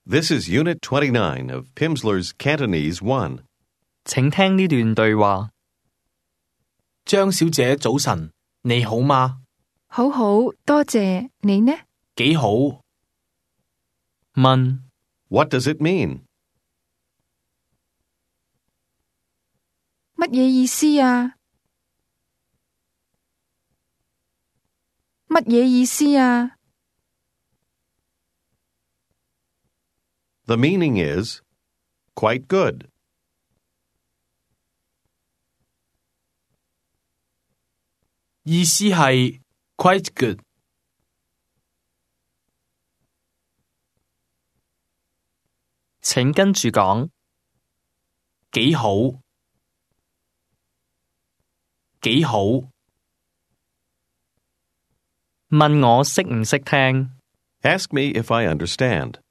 This is Unit 29 of Pimsleur's Cantonese 1. 請聽呢段對話。 張小姐早晨，你好嗎？ 好好，多謝。你呢？ 幾好。 問 What does it mean? 乜嘢意思啊？乜嘢意思啊？ The meaning is quite good. 意思係 quite good。 請跟住講。 幾好。幾好。 問我識唔識聽。 Ask me if I understand.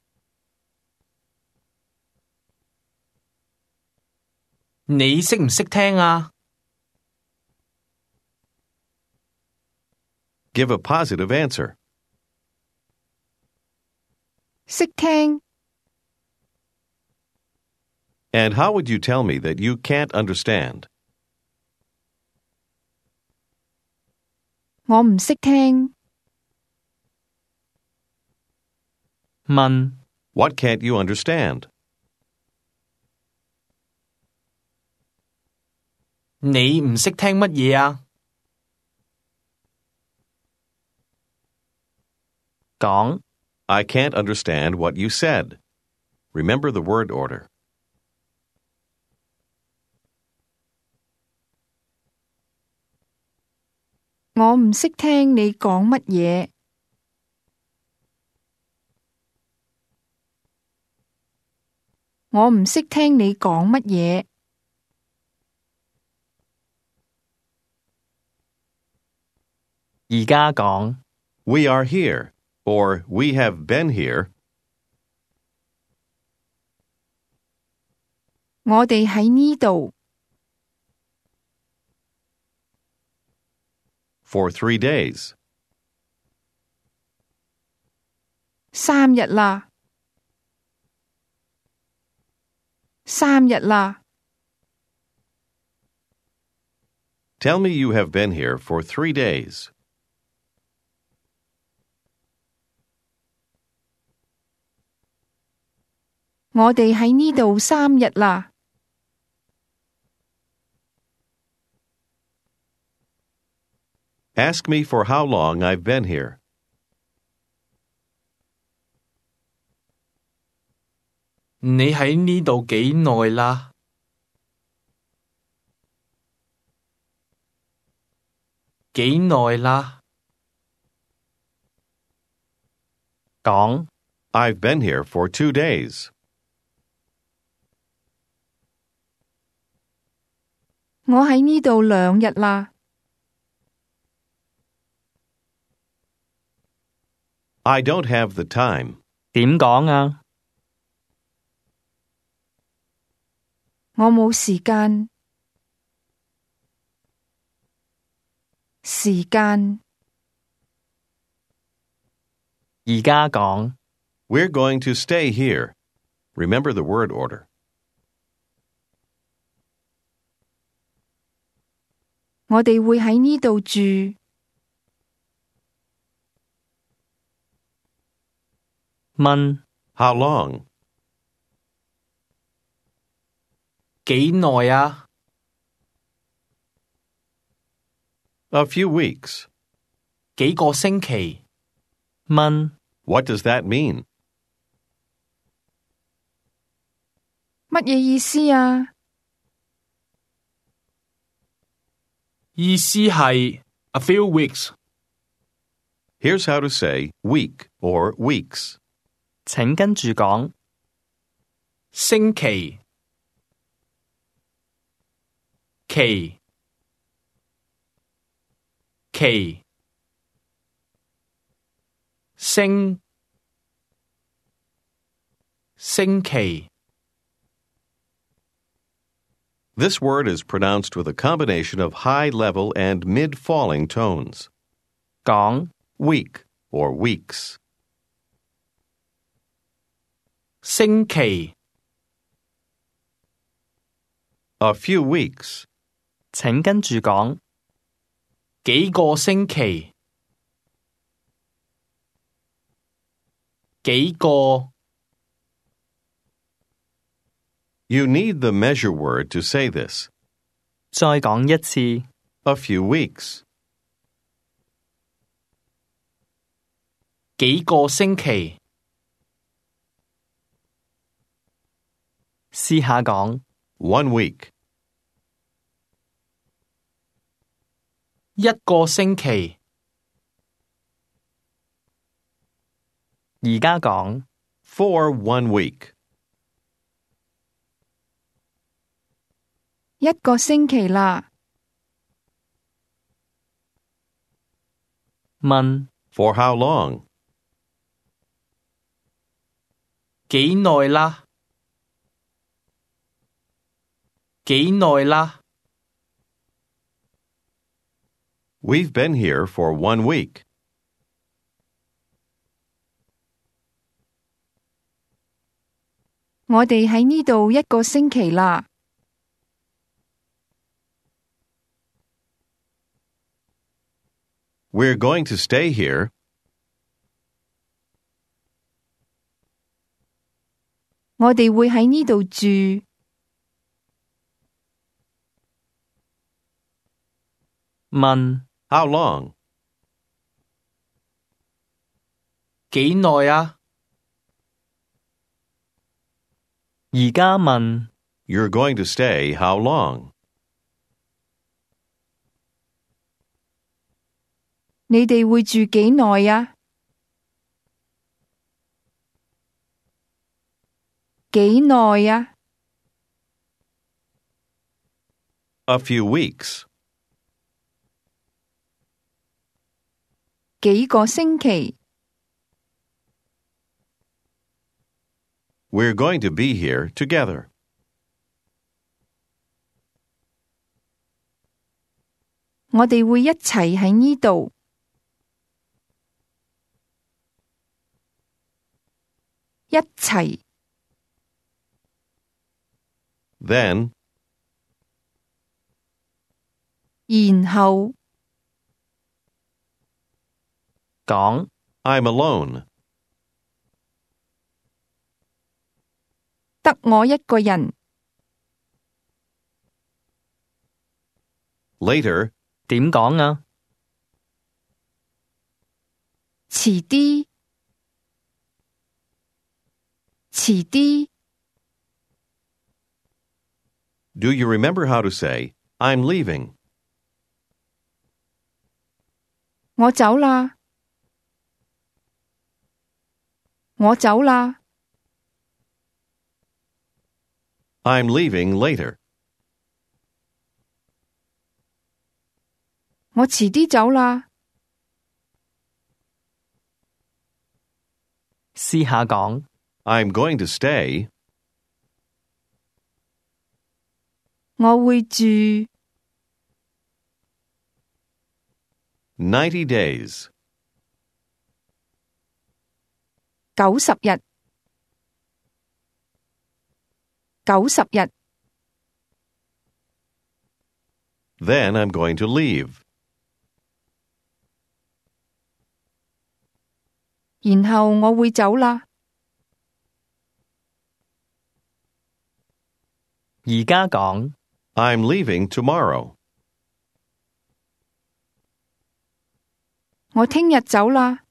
你識唔識聽啊？ Give a positive answer. 識聽。 And how would you tell me that you can't understand? 我唔識聽。 問 What can't you understand? 你唔識聽乜嘢啊？ 講 I can't understand what you said. Remember the word order. 我唔識聽你講乜嘢。我唔識聽你講乜嘢。 而家講 We are here, or we have been here, 我哋喺呢度 for 3 days. 3日啦。3日啦。 Tell me you have been here for 3 days. 我哋喺呢度3日啦。 Ask me for how long I've been here. 你喺呢度幾耐啦？幾耐啦？ 講 I've been here for 2 days. 我喺呢度2日啦。 I don't have the time. 點講啊？ 我冇時間。時間。 而家講 We're going to stay here. Remember the word order. 我哋會喺呢度住。 問 How long? 幾耐啊？ A few weeks. 幾個星期？ 問 What does that mean? 乜嘢意思啊？ 意思係 a few weeks。 Here's how to say week or weeks. 請跟住講。 星期。期。期。星。星期。 This word is pronounced with a combination of high-level and mid-falling tones. 講 Week or weeks. 星期， A few weeks. 請跟住講。 幾個星期，幾個， You need the measure word to say this. 再講一次。 A few weeks. 幾個星期， 試下講。 1 week. 一個星期， 而家講。 For 1 week. 一個星期啦。 問 For how long? 幾耐啦？幾耐啦？ We've been here for 1 week. 我哋喺呢度一個星期啦。 We're going to stay here. 我哋會喺呢度住。 問 How long? 幾耐啊？ 而家問 You're going to stay how long? 你哋會住幾耐啊？幾耐啊？ A few weeks. 幾個星期。 We're going to be here together. 我哋會一齊喺呢度。一齊。 Then, 然後。 講 I'm alone. 得我一個人。 Later, 點講啊？ 遲啲。遲啲。 do you remember how to say, I'm leaving? 我走啦。我走啦。 I'm leaving later. 我遲啲走啦。 試下講。 I'm going to stay. 我會住。 90 days. 90日。90日。 Then I'm going to leave. 然後我會走啦。 而家講。 I'm leaving tomorrow. 我聽日走啦。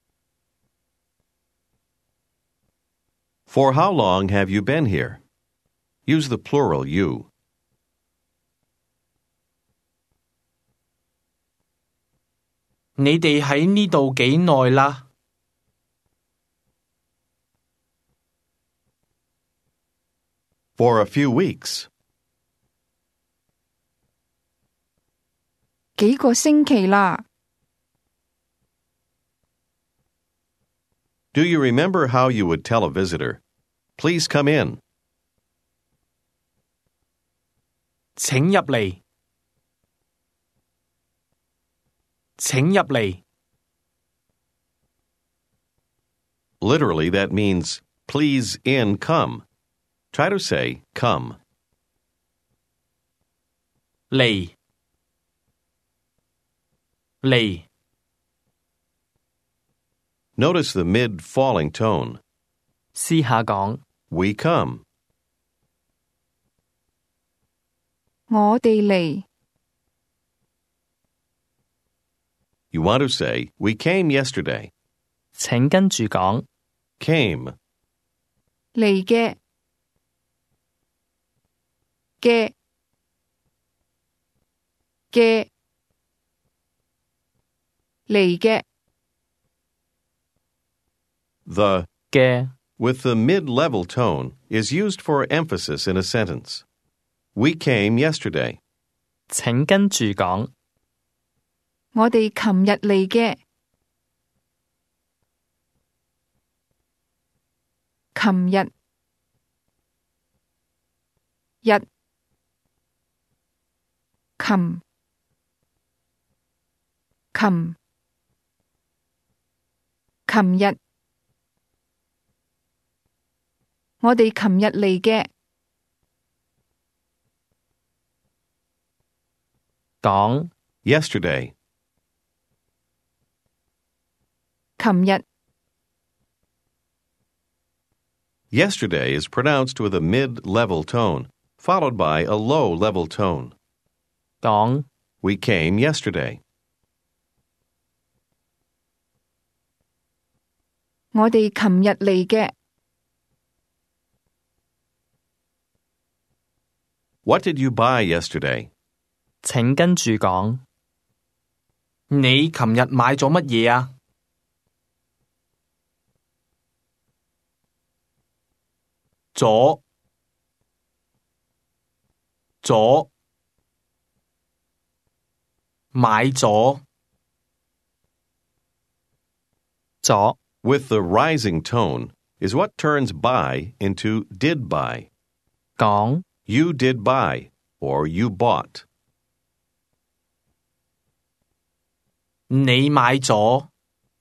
For how long have you been here? Use the plural you. 你哋喺呢度幾耐啦？ For a few weeks. 幾個星期啦。 Do you remember how you would tell a visitor, Please come in? 請入嚟。請入嚟。 Literally, that means, please in come. Try to say come. 嚟嚟 Notice the mid-falling tone. 試下講， We come. 我哋嚟， You want to say, we came yesterday. 請跟住講， Came. 嚟嘅嘅嘅嚟嘅 The 嘅 with the mid-level tone is used for emphasis in a sentence. We came yesterday. 請跟住講， 我哋琴日嚟嘅，琴日日琴琴琴日，我哋琴日嚟嘅， 講 Yesterday. 琴日 Yesterday is pronounced with a mid-level tone, followed by a low-level tone. 講 We came yesterday. 我哋琴日嚟嘅， What did you buy yesterday? 請跟住講， 你琴日買咗乜嘢啊？咗咗買咗咗 With the rising tone is what turns buy into did buy. 講 You did buy, or you bought. 你買咗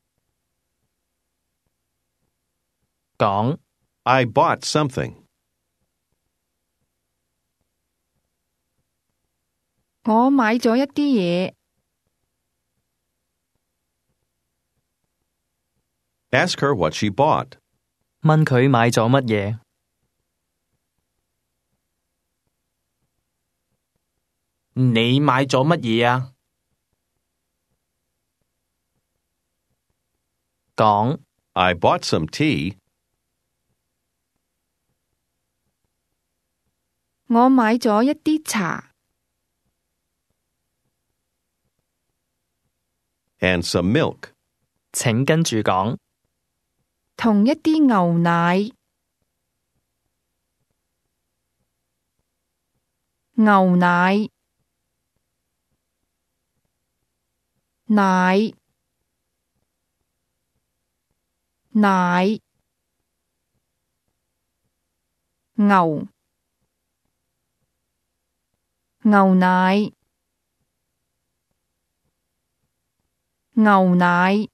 講 I bought something. 我買咗一啲嘢， Ask her what she bought. 問佢買咗乜嘢， 你買咗乜嘢啊？ 講 I bought some tea. 我買咗一啲茶， And some milk. 請跟住講， 同一啲牛奶，牛奶，奶，奶，牛，牛奶，牛奶。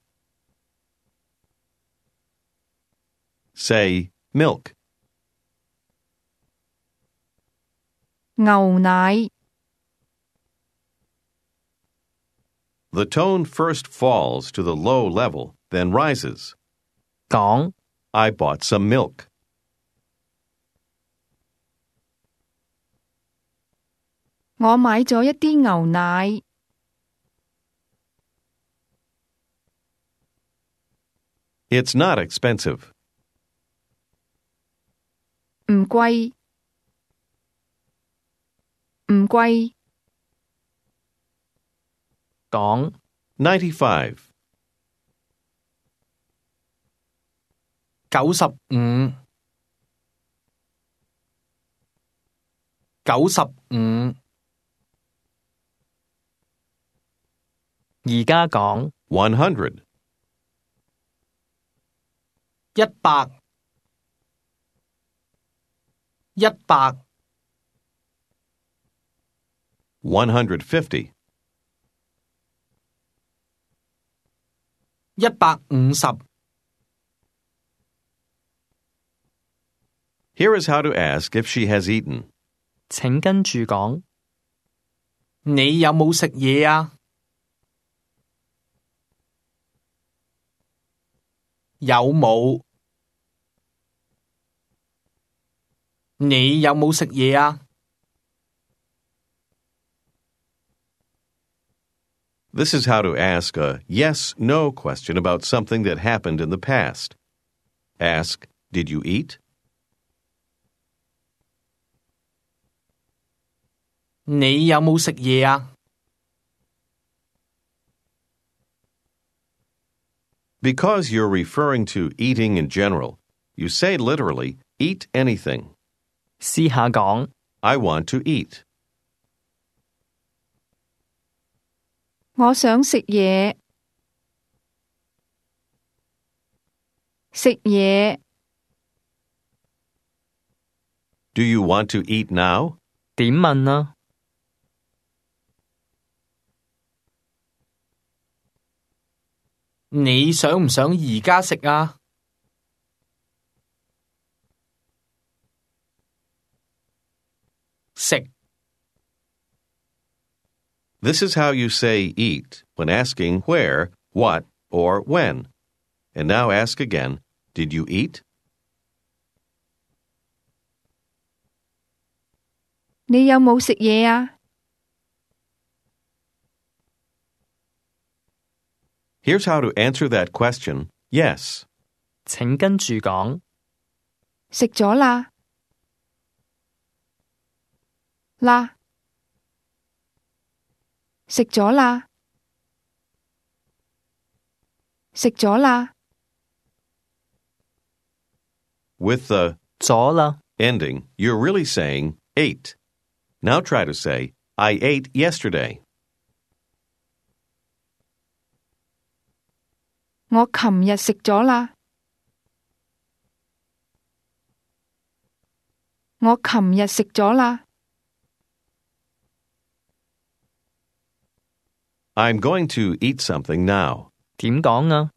Say milk. 牛奶， The tone first falls to the low level, then rises. 講 I bought some milk. 我買咗一啲牛奶， It's not expensive. 唔貴，唔貴， 講 $95. 95 95 而家講 100. 100 100 150. 150 Here is how to ask if she has eaten. 請跟住講。 你有冇食嘢啊？有冇？你有冇食嘢啊？ This is how to ask a yes-no question about something that happened in the past. Ask, did you eat? 你有冇食嘢啊？ Because you're referring to eating in general, you say literally, eat anything. 試下講。 I want to eat. 我想食嘢。食嘢。 Do you want to eat now? 點問啊？ 你想唔想而家食啊？食。 This is how you say eat when asking where, what, or when. And now ask again, did you eat? 你有冇食嘢啊？ Here's how to answer that question, yes. 請跟住講。 食咗啦。啦。食咗啦。食咗啦。 With the 咗啦。 ending, you're really saying ate. Now try to say, I ate yesterday. 我琴日食咗啦。我琴日食咗啦。 I'm going to eat something now. 點講啊？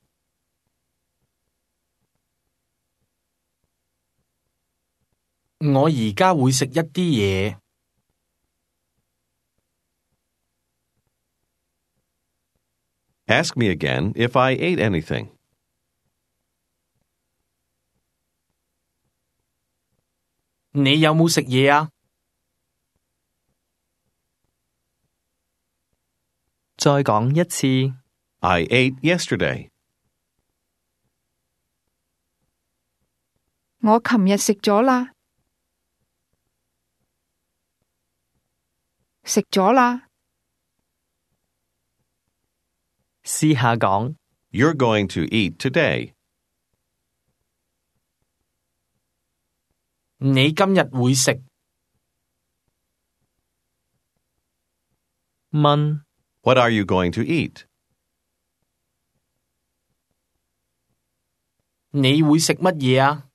我而家會食一啲嘢。 Ask me again if I ate anything. 你有冇食嘢啊？ 再講一次。 I ate yesterday. 我琴日食咗啦。食咗啦。 試下講。 You're going to eat today. 你今日會食。 問。 What are you going to eat? 你會食乜嘢啊？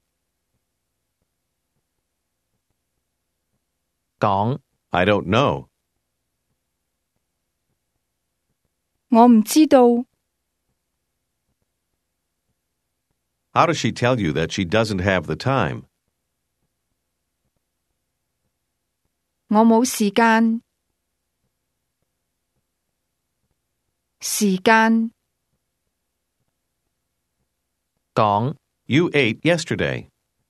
講。 I don't know. 我唔知道。 How does she tell you that she doesn't have the time? 我冇時間。時間。 講。 You ate yesterday.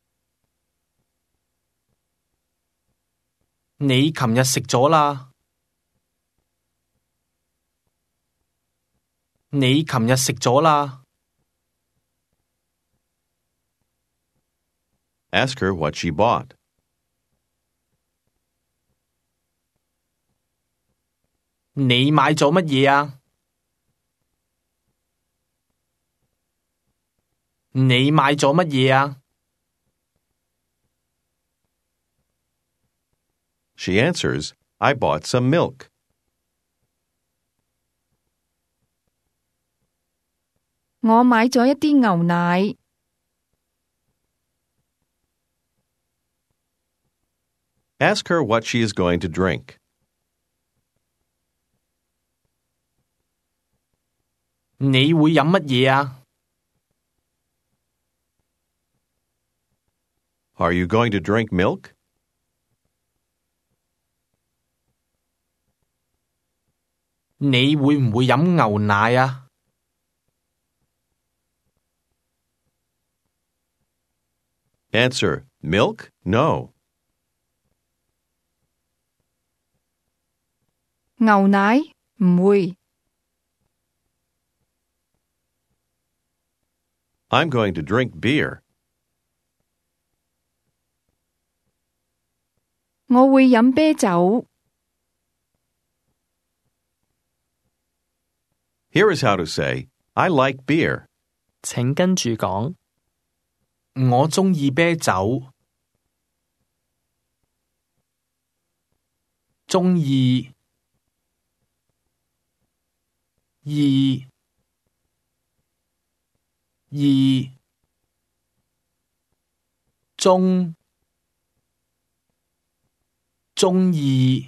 你琴日食咗啦。你琴日食咗啦。 Ask her what she bought. 你買咗乜嘢啊？你買咗乜嘢啊？ She answers, I bought some milk. 我買咗一啲牛奶。 Ask her what she is going to drink. 你會飲乜嘢啊？ Are you going to drink milk? 你會唔會飲牛奶啊？ Answer, milk? No. 牛奶唔會， I'm going to drink beer. 我會飲啤酒。 Here is how to say, I like beer. 請跟住講。 我鍾意啤酒。鍾意意鍾意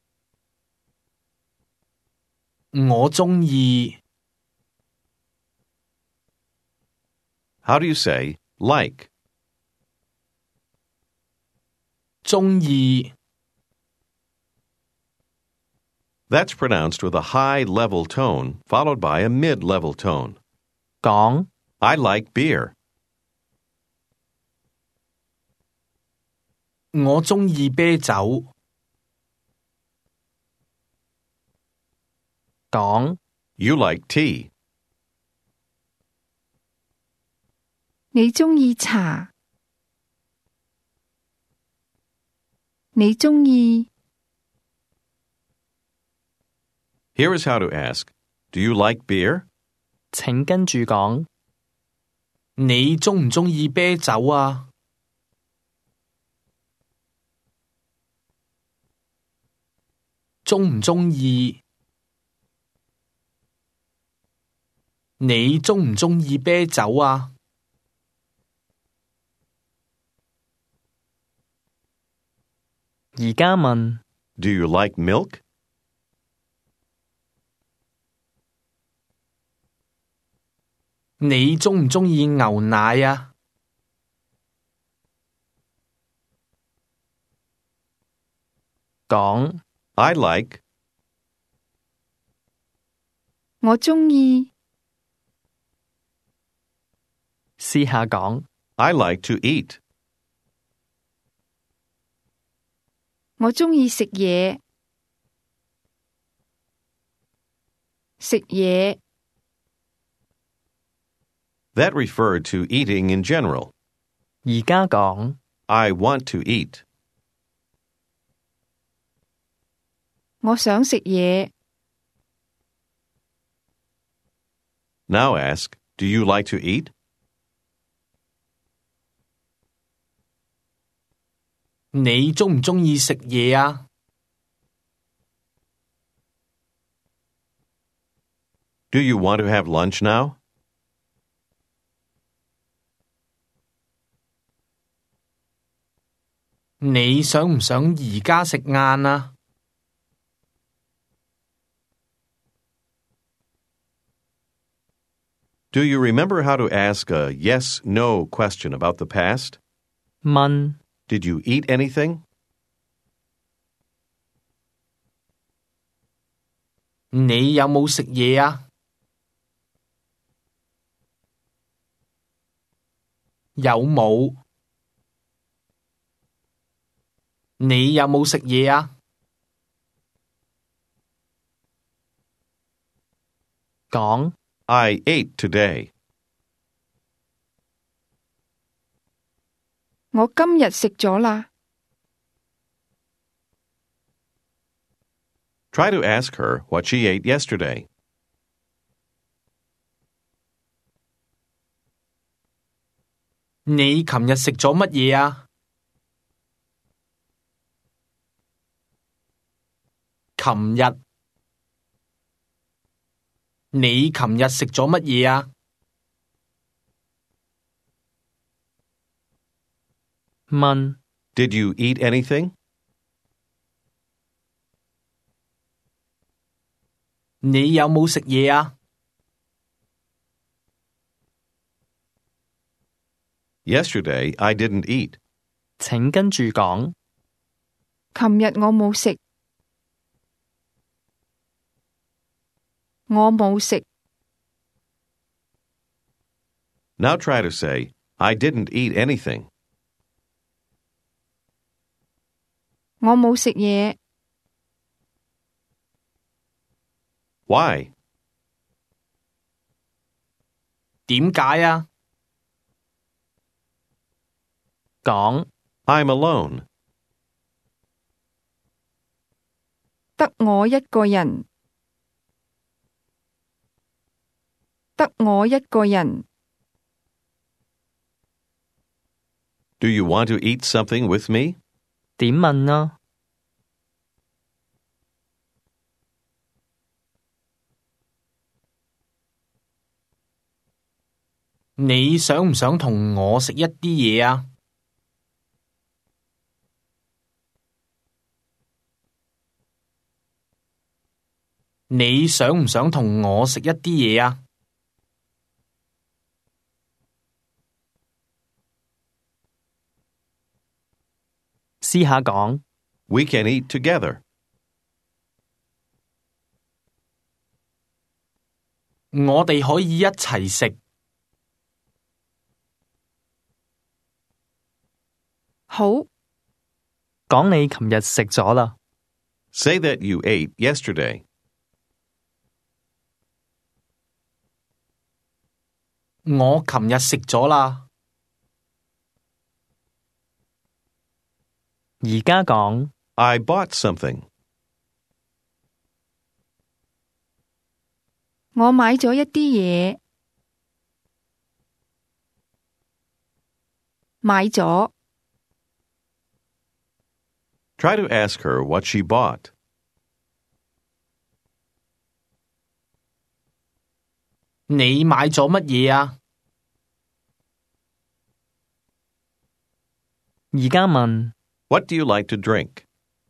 我鍾意。 How do you say, like? 鍾意 That's pronounced with a high level tone, followed by a mid-level tone. 講 I like beer. 我鍾意啤酒。 講 You like tea. 你鍾意茶？你鍾意？ Here is how to ask, do you like beer? 請跟住講。 你鍾唔鍾意啤酒啊？鍾唔鍾意？你鍾唔鍾意啤酒啊？ 而家問 Do you like milk? 你鍾唔鍾意牛奶啊？ 講 I like. 我鍾意。 試下講。 I like to eat. 我鍾意食嘢。食嘢。 That referred to eating in general. 而家講 I want to eat. 我想食嘢。 Now ask, do you like to eat? 你鍾唔鍾意食嘢啊？ Do you want to have lunch now? 你想唔想而家食晏啊？ Do you remember how to ask a yes-no question about the past? 問 Did you eat anything? 你有冇食嘢啊？有冇？你有冇食嘢啊？ 講 I ate today. 我今日食咗啦。 Try to ask her what she ate yesterday. 你琴日食咗乜嘢啊？琴日，你琴日食咗乜嘢啊？ 問 Did you eat anything? 你有冇食嘢啊？ Yesterday, I didn't eat. 請跟住講。 琴日我冇食。我冇食。 Now try to say, I didn't eat anything. 我冇食嘢。 Why? 點解啊？ 講。 I'm alone. 得我一個人。得我一個人。 Do you want to eat something with me? 點問啊？ 你想唔想同我食一啲嘢啊？你想唔想同我食一啲嘢啊？ 試下講。 We can eat together. 我哋可以一齊食。 好。 講你琴日食咗啦。 Say that you ate yesterday. 我琴日食咗啦。 而家講。 I bought something. 我買咗一啲嘢。買咗。 Try to ask her what she bought. 你買咗乜嘢啊？ 而家問。 What do you like to drink?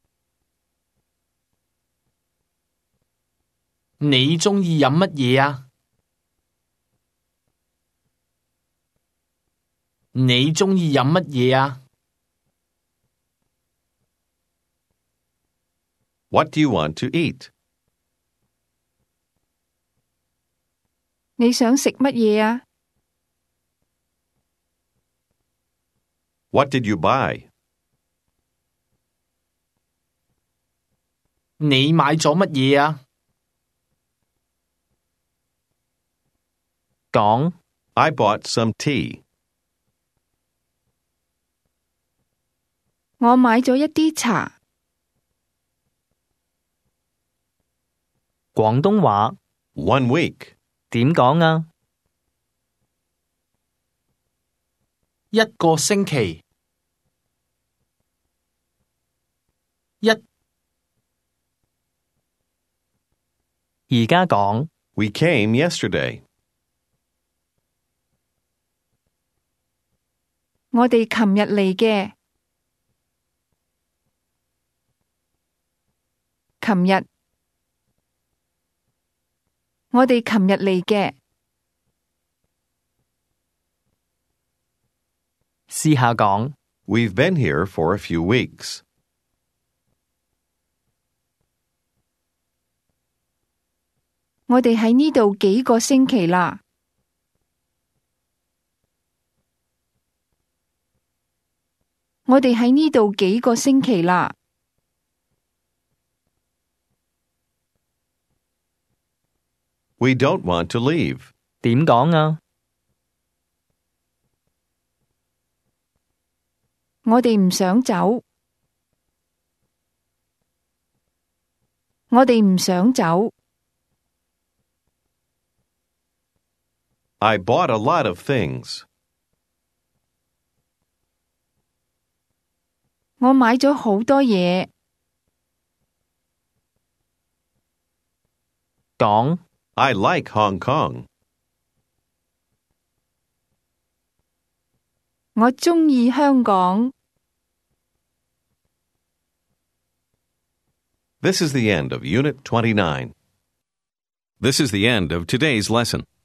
你鍾意飲乜嘢啊？你鍾意飲乜嘢啊？ What do you want to eat? 你想食乜嘢啊？ What did you buy? 你買咗乜嘢啊？ 講。 I bought some tea. 我買咗一啲茶。 廣東話。 1 week. 點講啊？ 一個星期。 而家講。 We came yesterday. 我哋琴日嚟嘅。琴日。我哋琴日嚟嘅。 試下講。 We've been here for a few weeks. 我哋喺呢度幾個星期啦。我哋喺呢度幾個星期啦。 We don't want to leave. 點講啊？ 我哋唔想走。我哋唔想走。 I bought a lot of things. 我買咗好多嘢。 講。 I like Hong Kong. 我鍾意香港。 This is the end of Unit 29. This is the end of today's lesson.